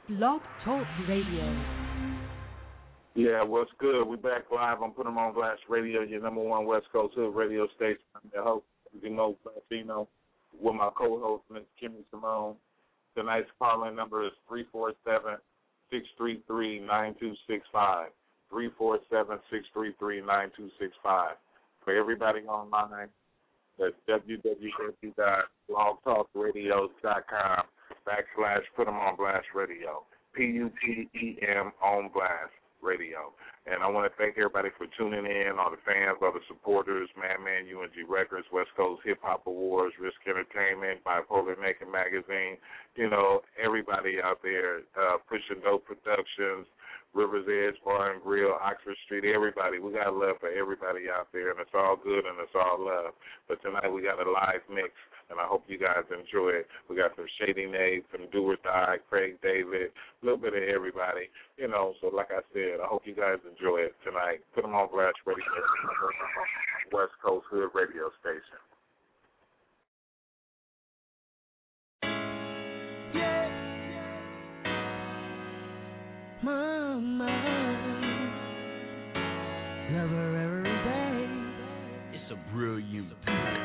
Blog Talk Radio. Yeah, what's good? We back live on Put 'em on Blast Radio, your number one West Coast Hood radio station. I'm your host, Mo Latino, with my co-host, Ms. Kimmy Simone. Tonight's calling number is 347-633-9265. 347-633-9265. For everybody online, that's www.blogtalkradio.com/Put 'em on Blast Radio. PUTEM on Blast Radio. And I want to thank everybody for tuning in, all the fans, all the supporters, Madman, UNG Records, West Coast Hip Hop Awards, Risk Entertainment, Bipolar Naked Magazine, you know, everybody out there, Pushing Dope Productions, Rivers Edge Bar and Grill, Oxford Street, everybody. We got love for everybody out there, and it's all good and it's all love. But tonight we got a live mix, and I hope you guys enjoy it. We got some Shady Nate, some Do or Die, Craig David, a little bit of everybody. You know, so like I said, I hope you guys enjoy it tonight. Put 'em on Blast Radio, West Coast Hood radio station. Mama, love her every day. It's a brilliant.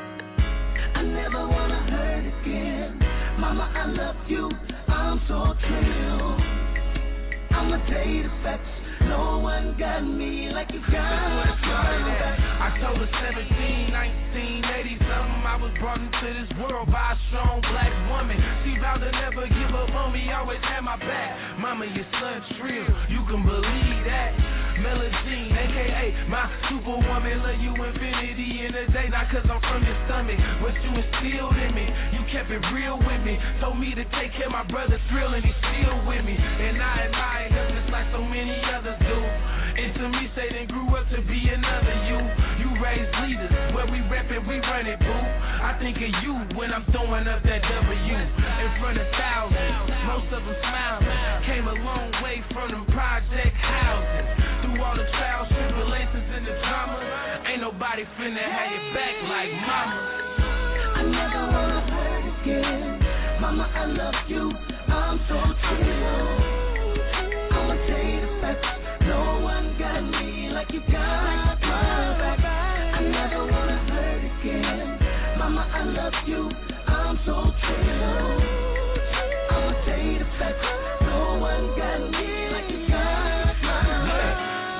I never wanna hurt again. Mama, I love you. I'm so thrilled. I'ma date effects. No one got me like you got. October 17, 1980 something. I was brought into this world by a strong black woman. She vowed to never give up on me, always had my back. Mama, your son's real, you can believe that. Melodine, a.k.a. my superwoman, love you infinity in the day, not cause I'm from your stomach, but you instilled in me, you kept it real with me, told me to take care of my brother Thrill, and he's still with me, and I admire him just like so many others do, and to me, Satan grew up to be another you raised leaders, where we reppin', we run it, boo, I think of you when I'm throwing up that W, in front of thousands, most of them smiling, came a long way from them project houses, through all the trials, tribulations, and the drama, ain't nobody finna have your back like mama. I never wanna hurt again. Mama, I love you. I'm so chill. I'ma tell you the facts. No one got me like you got my back. I never wanna hurt again. Mama, I love you. I'm so chill. I'ma tell you the facts. No one got me like you got my back.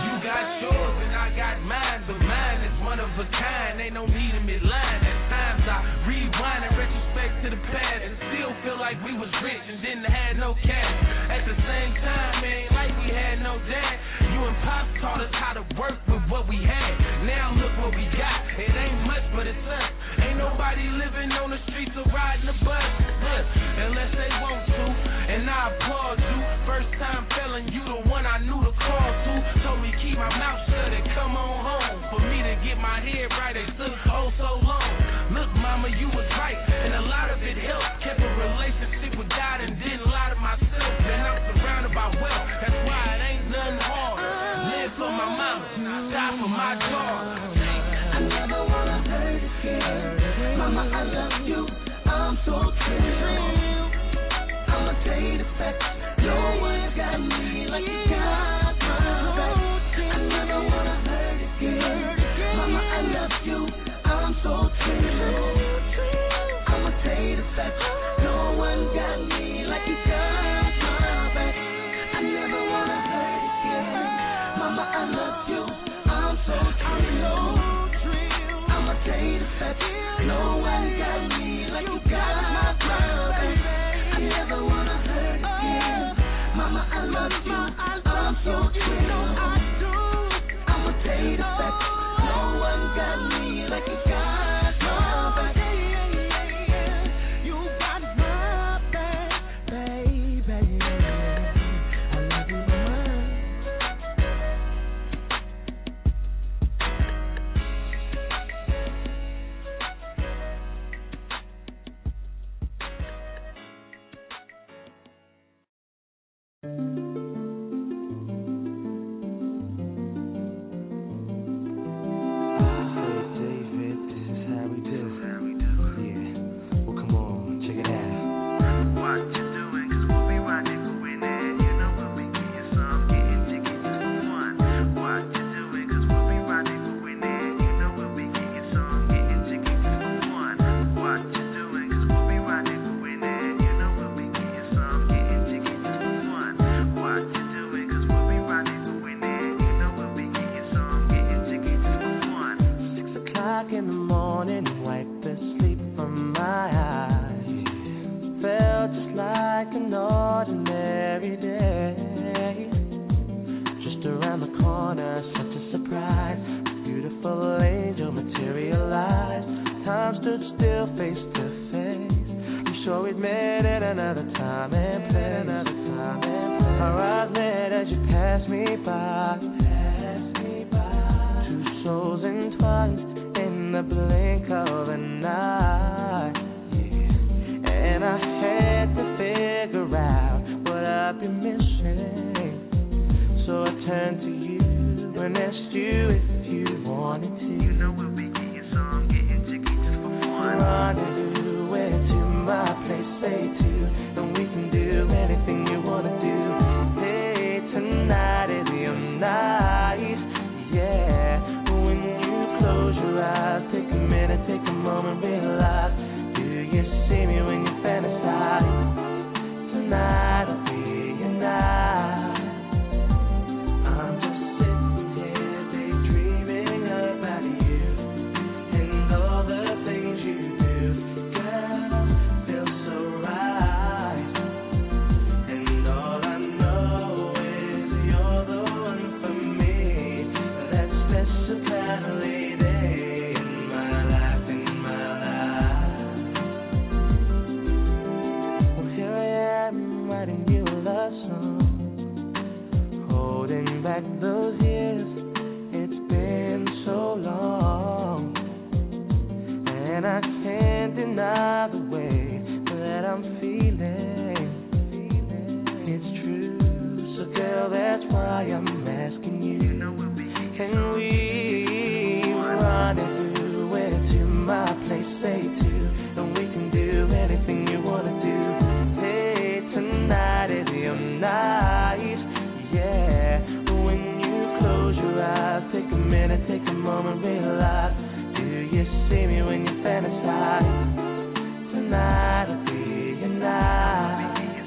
Yours and I got mine, but mine is one of a kind. Ain't no need in me lying. At times I rewind in retrospect to the past and still feel like we was rich and didn't have no cash. At the same time, it ain't like we had no dad. You and Pops taught us how to work with what we had. Now look what we got. It ain't much, but it's us. Ain't nobody living on the streets or riding the bus. Look, unless they want to, and I applaud you. First time felon, you the one I knew to call to. Told me keep my mouth shut and come on home. For me to get my head right, it took oh so long. Look, mama, you was right, and a lot of it helped. Kept a relationship with God and didn't lie to myself. And I'm surrounded by wealth, that's why it ain't nothing hard. Live for my mama, die for my daughter. I never wanna hurt again. Mama, I love you, I'm so thrilled. I'ma tell you the facts, no one got me like you got my back. I never wanna hurt again. Mama, I love you, I'm so thrilled. I'ma tell you the facts, no one got me like you got my back. I never wanna hurt again. Mama, I love you, I'm so thrilled. I'ma tell you the facts, no one got me like you got my back. I never wanna hurt again. Mama, I love you, I'm so thrilled. I'ma tell you the facts, no one got me like you got my back. You got my back, baby. I love you, mama. felt just like an ordinary day. Just around the corner, such a surprise. A beautiful angel materialized. Time stood still, face to face. I'm sure we'd met at another time and place. Our eyes met as you passed me by. Two souls entwined in the blink of an eye. And I had to figure out what I've been missing. So I turned to you and asked you if you wanted to. You know we'll be getting some, getting jiggy just for fun. Rendezvous, where to my place, say to. And we can do anything you wanna do. Hey, tonight is your night. Yeah, when you close your eyes, take a minute, take a moment, realize. Do you see me when you fantasize? Tonight will be your night. I'm just sitting here daydreaming about you and all the things you do. Girl, feels so right. And all I know is you're the one for me. That special kind of lady in my life, Well, here I am writing you a love song, holding back those years. It's been so long, and I can't deny the way that I'm feeling. It's true, so girl, that's why I'm asking you. Can we rendezvous where to my place, say to, and we can do anything you wanna do. Hey, tonight is your night. Yeah, when you close your eyes, take a minute, take a moment, realize. Do you see me when you fantasize? Tonight will be your night.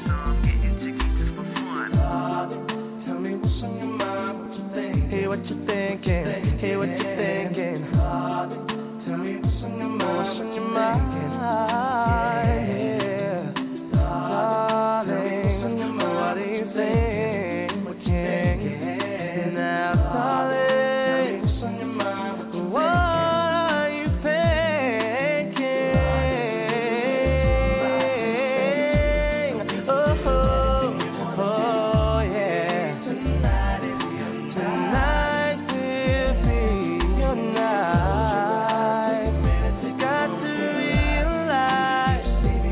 Tell me what's on your mind, what you think. Hey, what you thinking? Hey, what you thinking? Tell me what's on your mind, what's on your mind? Yeah, darling, what do you think? What you thinking now, darling? What's on your mind? What are you thinking? Oh, yeah. Tonight will be your night. Got to realize,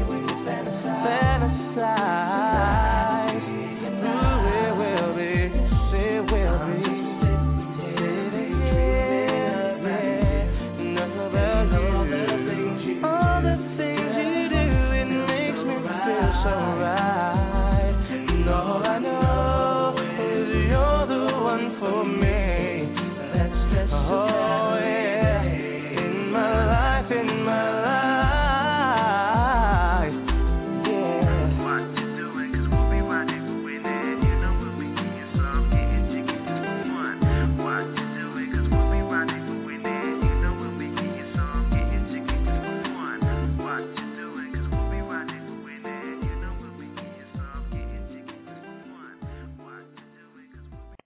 fantasize. Ooh, it will be, it will be. All the things you do, it makes me feel so right. And all I know is you're the one for me. Oh yeah, in my life, yeah. What you doing? 'Cause we'll be rendezvousing and you know we'll be getting some, getting jiggy just for fun. What you doing? 'Cause we'll be rendezvousing and you know we'll be getting some, getting jiggy just for fun. What you doing? 'Cause we'll be rendezvousing and you know we'll be getting some, getting jiggy just for fun. What you doing? 'Cause we'll be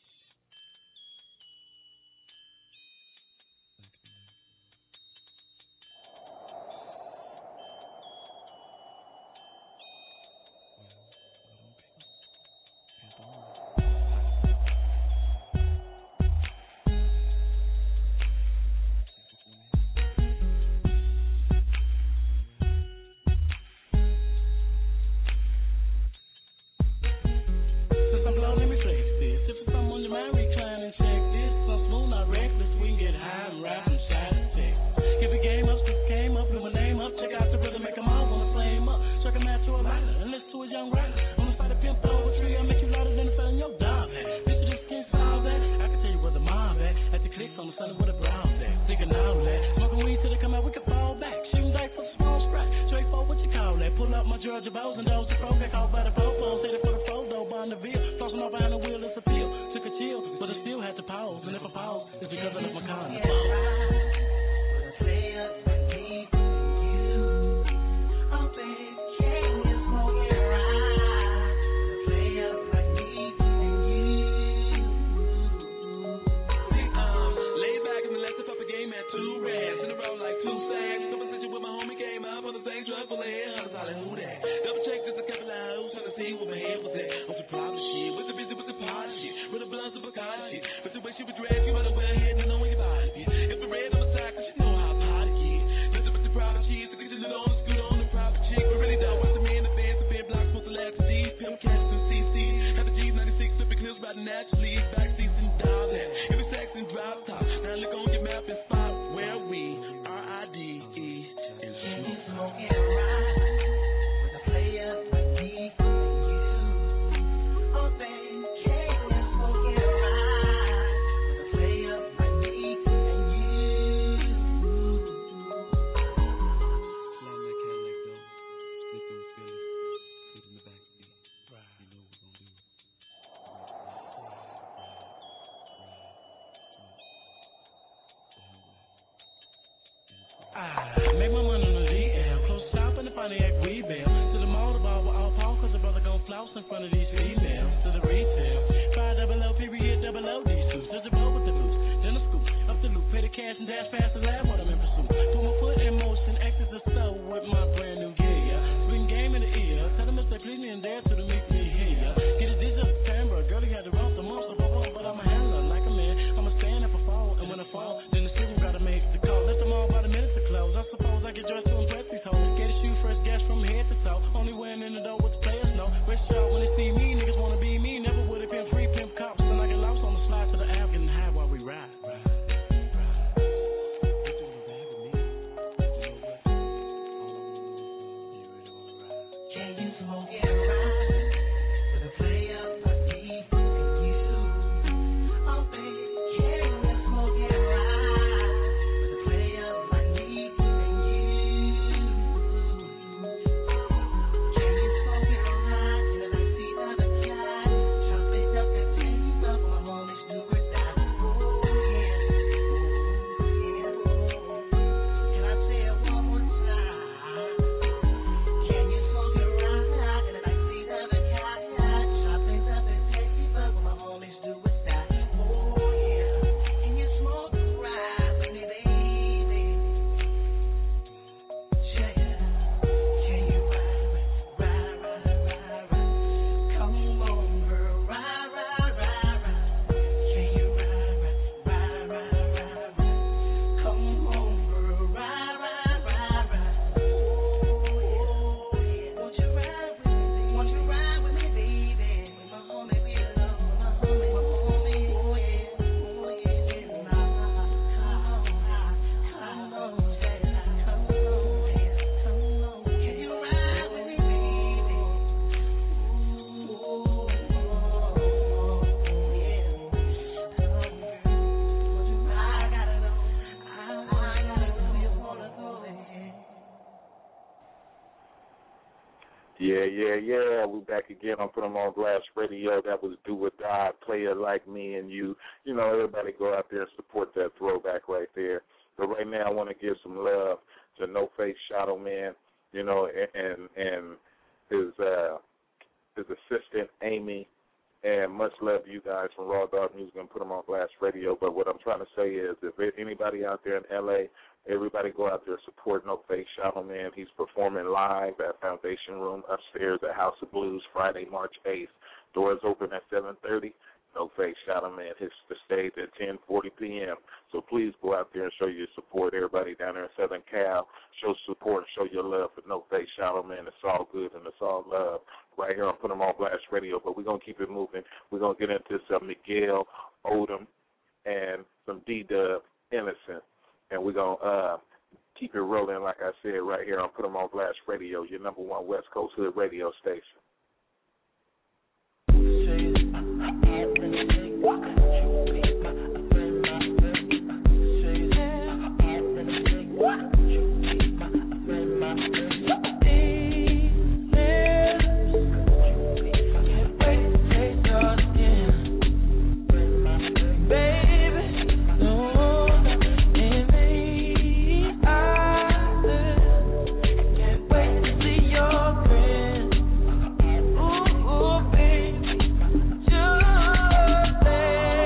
Since I'm blown, let me flex this. If it's something on your mind, recline and check this. So smooth, not reckless, we can get high and rap from side to six. Give a game up, skip came up, blew my name up. Check out the rhythm, make them all wanna flame up. Check a match to a rider, and listen to a young rider. On the side of pimp over tree, I make you louder than the fella in your dog hat. Bitch, this skin solve that. I can tell you where the mob at. At the clicks on the sunny where the brown at. Thinking all that. Smoking weed till they come out, we can fall back. Shooting dice for the small scratch. Straight for what you call that. Pull up my Georgia bows and those that pro get called by the fofo. Say it for the photo, Bonneville. Tossing off behind the wheel, it's a feel. Took a chill, but I still had to pause. And if I pause, it's because I left my car in the phone. Oh, baby, Make my money on the DL. Close shop in the Pontiac Rebel. To the mall to ball with all Paul, cause the brother gon' flouse in front of these females. To the retail. 5 period double O these two. Such a blow with the loose. Then a scoop. Up the loop. Pay the cash and dash fast and laugh what I'm in pursuit. Put my foot in motion. Exit the store with my brand new gear. Spring game in the ear. Tell them if they please me and dare to the meet me here. Get a digital camera. Girl, you got the wrong the most of all. But I'm a handler like a man. I'ma stand if I fall. And when I fall, then the student gotta make the call. Let them all by the minutes to close. I suppose I get dressed to impress these hoes. Get a shoe fresh gas from head to toe. Only wearing in the door what the players know. Rest y'all when they see me. Niggas wanna be me. Never would have been free pimp cops. Then I get lost on the slide to the Ave, getting high while we ride. Can you smoke it right with a player like me and you? Oh baby, can you smoke it right with a player like me and you? Can you smoke it right in the backseat of the car? Chop it up and taste up my homies do or die. Oh yeah, can I say it one more time? Can you smoke it right in the backseat of the car? Chop it up and taste up my homies do or die. Oh yeah, can you smoke it right with me, baby? Check it out. Can you ride? Come on, girl, ride. Can you ride? Come on, girl, ride. Oh yeah, won't you ride with me? Won't you ride with me, baby? With my homie, we love my homie. Oh yeah, come on, can you ride with me, baby? Oh yeah, won't you ride? I gotta know you wanna go ahead. Yeah. We back again on Put 'em on Blast Radio. That was Do or Die, Player Like Me and You. You know, everybody go out there and support that throwback right there. But right now I want to give some love to No Face Shadow Man, you know, and his assistant Amy, and much love to you guys from Raw Dog Music and Put 'em on Blast Radio. But what I'm trying to say is, if anybody out there in LA, everybody go out there and support No Face Shadow Man. He's performing live at Foundation Room upstairs at House of Blues Friday, March 8th. Doors open at 7:30. No Face Shadow Man hits the stage at 10:40 p.m. So please go out there and show your support. Everybody down there in Southern Cal, show support and show your love for No Face Shadow Man. It's all good and it's all love right here on Put 'em on Blast Radio. But we're going to keep it moving. We're going to get into some Miguel Odom and some D-Dub Innocent. And we're going to keep it rolling, like I said, right here on Put 'em on Blast Radio, your number one West Coast Hood radio station. Ooh, baby,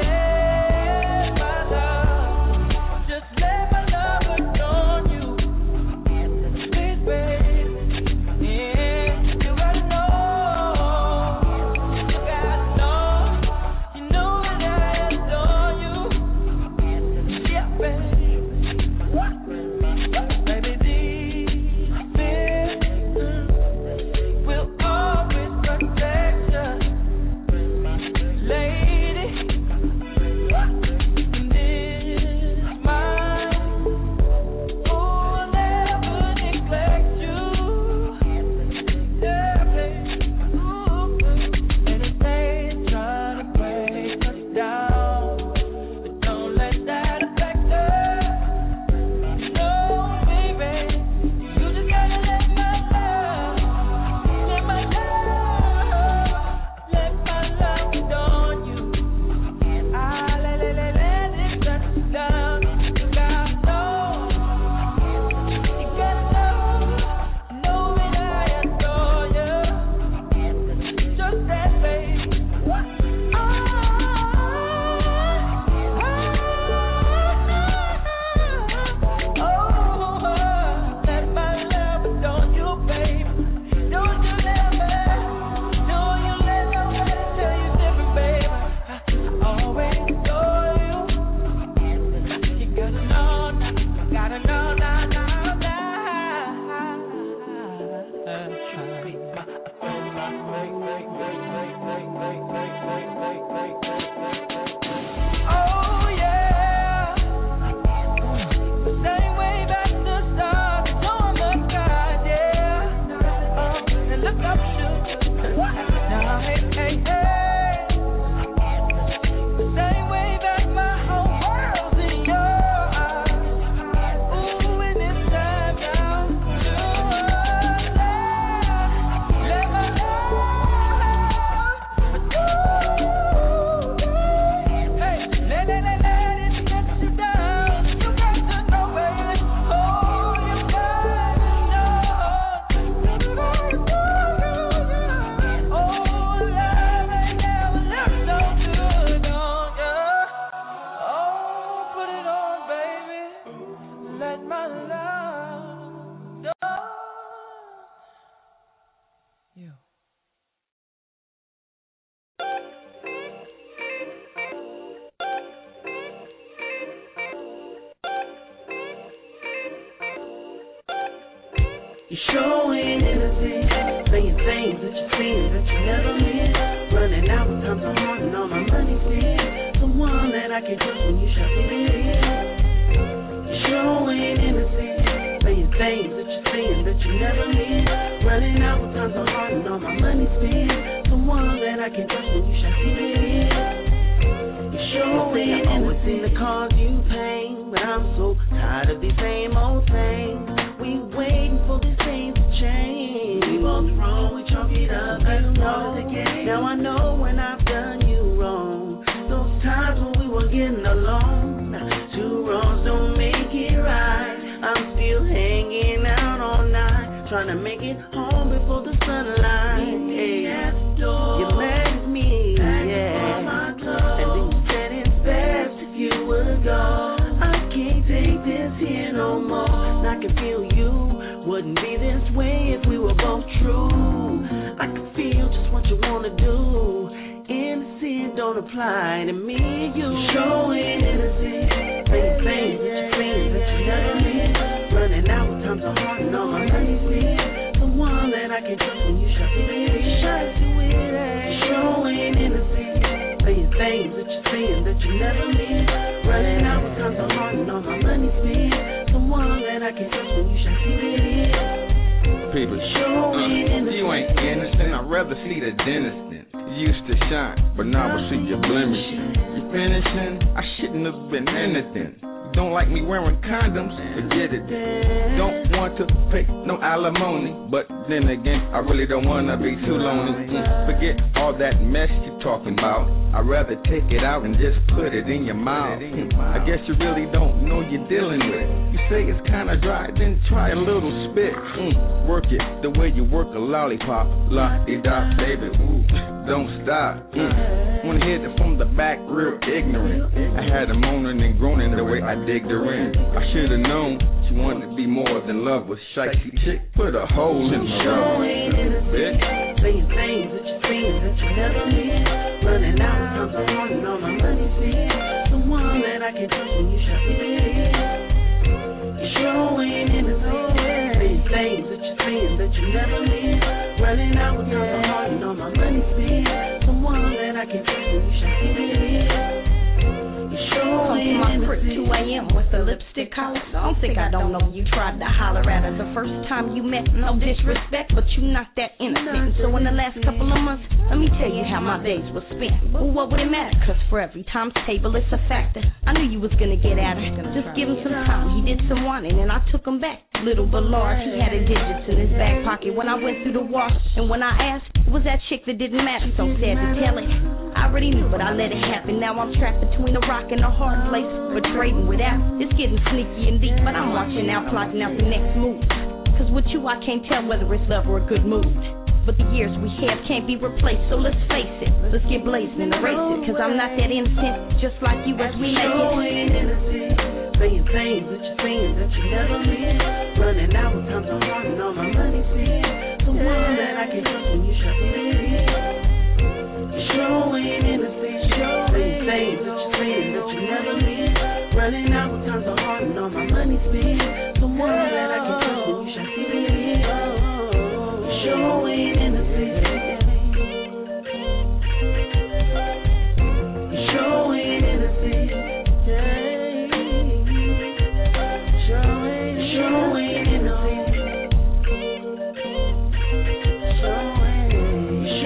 Take it out and just put it in your mouth. I guess you really don't know you're dealing with. You say it's kinda dry, then try a little spit. Work it the way you work a lollipop. La-di-da, baby, ooh, don't stop. Wanna hit it from the back, real ignorant. I had her moaning and groaning the way I digged her in. I should've known she wanted to be more than love. Was shicey chick, put a hole in my mouth. Bitch, saying things that you seen that you never meant. Running out of time, so hard and all my money spent. Someone that I can trust when you shut me in. You sure ain't innocent. Saying things that you're saying that you never meant. Running out with time, so hard and all my money spent. Someone that I can trust when you shut me in. Come to my crib 2 a.m. with the lipstick collar. Don't think I don't know you tried to holler at her the first time you met. No disrespect, but you not that innocent. So in the last couple of months, let me tell you how my days were spent. Well, what would it matter? Cause for every time's table, it's a factor. I knew you was gonna get at her. Just give him some time. He did some wanting and I took him back. Little but large, he had his digits in his back pocket when I went through the wash. And when I asked, it was that chick that didn't matter. So sad to tell it. I already knew, but I let it happen. Now I'm trapped between a rock and a hard place. But trading without, it's getting sneaky and deep. But I'm watching out, plotting out the next move. Cause with you I can't tell whether it's love or a good mood. But the years we have can't be replaced, so let's face it. Let's get blazing and erase it. Cause I'm not that innocent, just like you as we make it. Saying things that you're saying that you never meant. Running out with time so hard and all my money spent. Someone that I can trust when you shut me in. You sure ain't innocent. Saying things that you're saying that you never meant. Running out with time so hard and all my money spent. Someone that I can trust when you shut me in. You sure ain't innocent. You sure ain't innocent. Sure ain't innocent.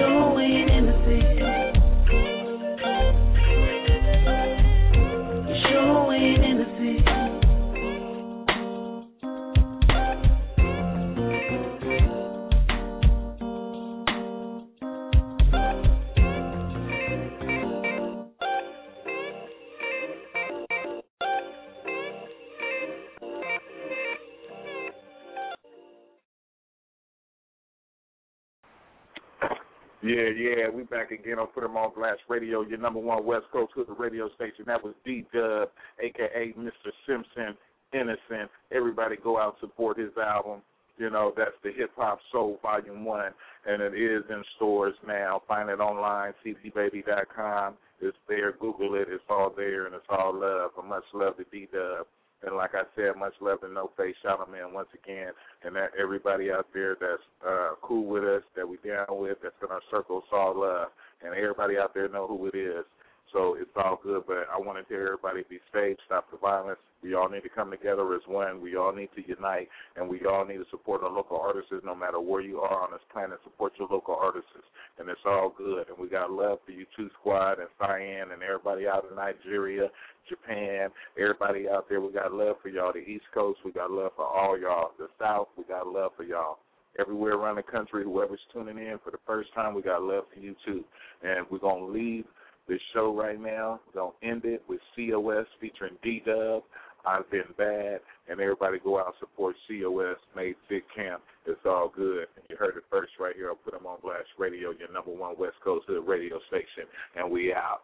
Yeah, we back again on Put 'em on Blast Radio, your number one West Coast Hood radio station. That was D-Dub, a.k.a. Mr. Simpson, Innocent. Everybody go out and support his album. You know, that's the Hip Hop Soul Volume 1, and it is in stores now. Find it online, cdbaby.com. It's there. Google it. It's all there, and it's all love. And much love to D-Dub. And like I said, much love to No Face. Shout out, man, once again. And that everybody out there that's cool with us, that we down with, that's in our circle, it's all love. And everybody out there know who it is. So it's all good. But I want to tell everybody, be safe, stop the violence. We all need to come together as one. We all need to unite. And we all need to support our local artists no matter where you are on this planet. Support your local artists. And it's all good. And we got love for you, Two Squad and Cyan and everybody out in Nigeria, Japan, everybody out there. We got love for y'all. The East Coast, we got love for all y'all. The South, we got love for y'all. Everywhere around the country, whoever's tuning in for the first time, we got love for you too. And we're going to leave this show right now. We're going to end it with COS featuring D-Dub, I've Been Bad, and everybody go out and support COS, Made Fit Camp. It's all good. And you heard it first right here. I'll Put 'em on Blast Radio, your number one West Coast Hood radio station, and we out.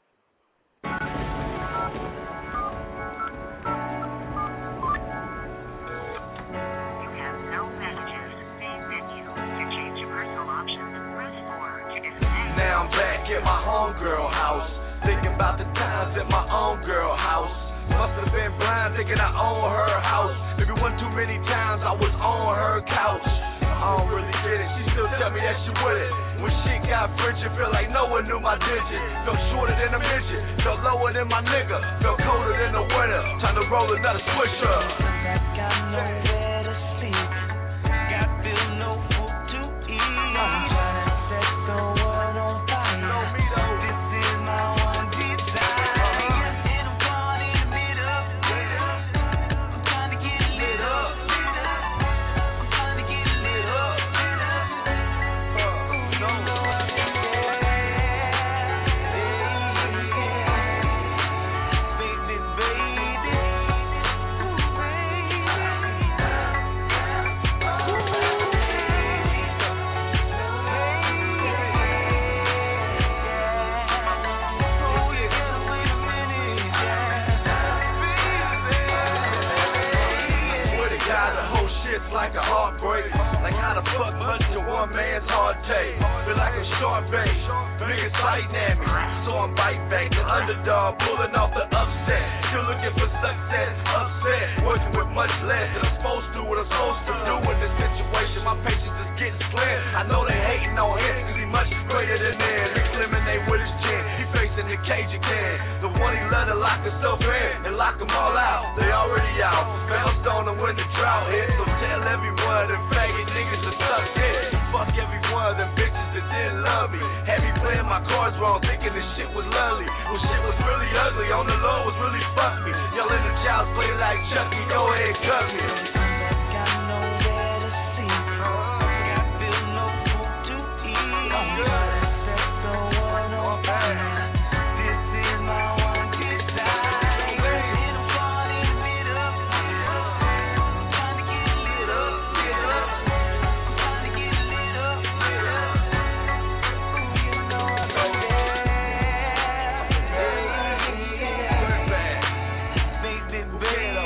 Now I'm back at my homegirl house, thinking about the times at my own girl house. Must have been blind thinking I own her house. Maybe one too many times I was on her couch. I don't really get it, she still tell me that she with it. When shit got frigid, feel like no one knew my digit. Felt shorter than a midget, felt lower than my nigga. Felt colder than the winter, time to roll another swisher. Got nowhere to sleep, got bill, no food to eat. I'm trying to set the world on fire. This is my one desire. In a party to meet up. I'm trying to get lit up. I'm trying to get lit up. You know I've been baby, baby. Like a heartbreak, like how the fuck much to one man's hard take. Feel like I'm short bait, niggas fighting at me, so I'm biting back. The underdog pulling off the upset, still looking for success, upset, working with much less than I'm supposed to. What I'm supposed to do in this situation, my patience is getting clear. I know they hating on him, cause he much greater than them. Mix lemonade with his chin, he facing the cage again. The one he loved to lock himself in and lock them all out. They already out, bounced on them when the drought hit. So tell everyone them faggot niggas to suck dick. Fuck every one of them bitches that didn't love me. Had me playing my cards wrong, thinking this shit was lovely. Well, shit was really ugly, on the low was really fuck me. Y'all in the child's play like Chucky, go ahead, cut me. Got nowhere to sleep, got bill, no food to eat. I'm trying to set the world on fire. This is my one desire. In a party to meet up. I'm trying to get lit up. I'm trying to get lit up. You know I've been baby, baby.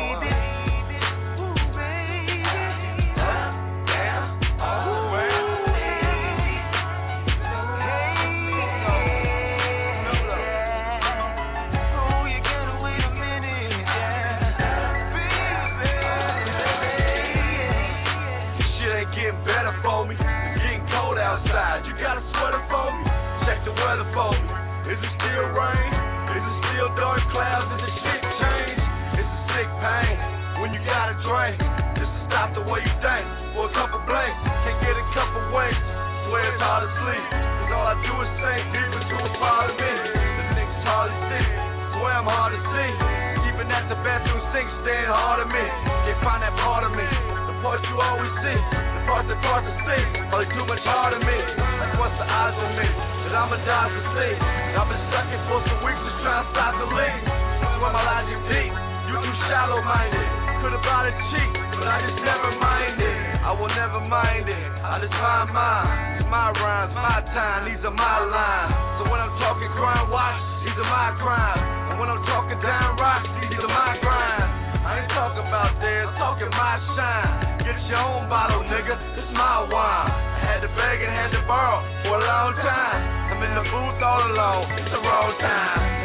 Better for me, it's getting cold outside. You got a sweater for me? Check the weather for me. Is it still rain? Is it still dark clouds? Is the shit change? It's a sick pain when you gotta drink just to stop the way you think. For a couple blanks, can't get a couple winks. Swear it's hard to sleep, cause all I do is think deep into a part of me. The niggas hard to see, swear I'm hard to see. Even at the bathroom sink, staying hard to me. Can't find that part of me, the part you always see. Parts that hard to see, probably too much hard to me. Like what's the odds of me that I'ma die to see? I've been stuck in for some weeks just trying to stop the leak. That's why my logic deep. You too shallow minded. could have bought it cheap, but I just never mind it. I will never mind it. I just find mine. It's my rhymes, my time. These are my lines. So when I'm talking crime watch, these are my crimes. And when I'm talking down rocks, these are my grinds. I ain't talking about theirs, I'm talking my shine. Get your own bottle, nigga. This my wine. I had to beg and had to borrow for a long time. I'm in the booth all alone. It's the wrong time.